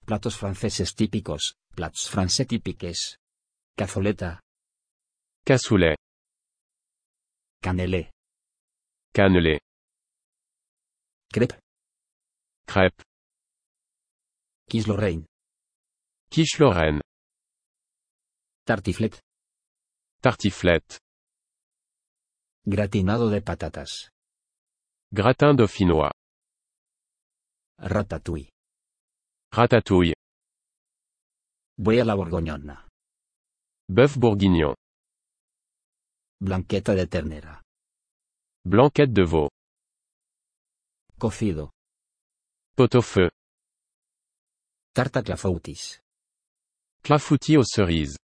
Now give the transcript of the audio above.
Platos franceses típicos, plats français típiques. Cazoleta, Cassoulet. cannelé, Cannelé. crêpe, Crêpe. quiche Lorraine, Quiche Lorraine. tartiflette, Tartiflette. gratinado de patatas, Gratin dauphinois. ratatouille, Ratatouille. buey a la borgoñona, Bœuf bourguignon. blanqueta de ternera, Blanquette de veau. cocido, Pot-au-feu. tarta clafoutis, Clafoutis aux cerises.